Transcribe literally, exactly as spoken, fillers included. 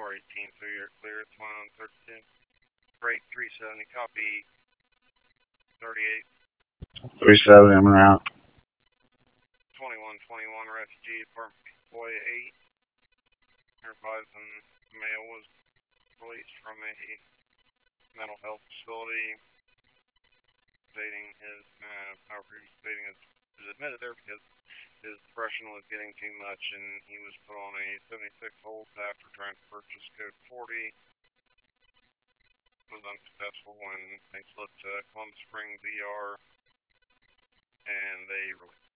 R eighteen, so you're clear. It's one on thirty-two. Break three seventy, copy. thirty-eight. three seventy, I'm out. twenty-one twenty-one, refugee, apartment boy eight. Advising male was released from a mental health facility, stating his, uh, however, stating his, was admitted there because his depression was getting too much, and he was put on a seventy-six hold after trying to purchase code forty. Was unsuccessful when they slipped to Columbus Springs E R, and they released.